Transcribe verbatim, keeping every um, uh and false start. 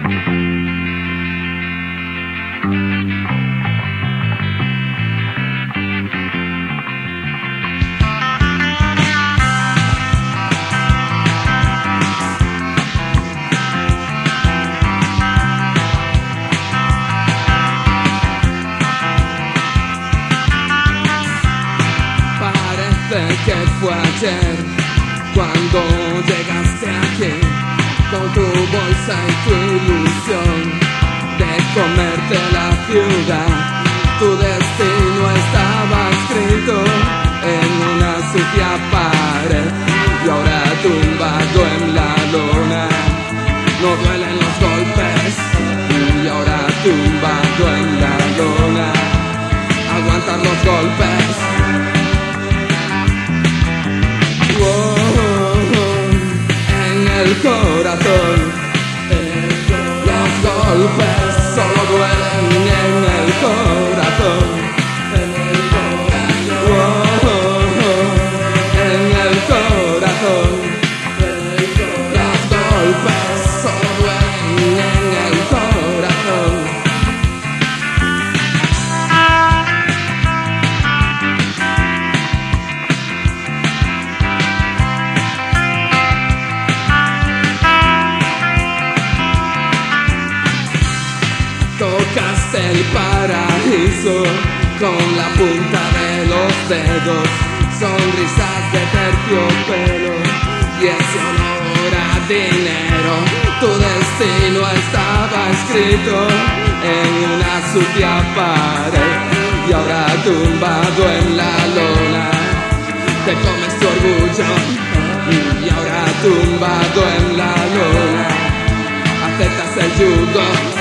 Que fue ayer cuando llegaste aquí con tu bolsa y tu ilusión de comerte la ciudad. Tu destino estaba escrito en una sucia pared y ahora tumbado en la lona no duelen los golpes. Y ahora tumbado en la lona aguantar los golpes. El corazón, los golpes solo duelen en el corazón, oh, en el corazón, los golpes solo duelen en el corazón. Tocaste el paraíso con la punta de los dedos, sonrisas de terciopelo y ese olor a dinero. Tu destino estaba escrito en una sucia pared y ahora tumbado en la lona te comes tu orgullo. Y ahora tumbado en la lona aceptas el yugo.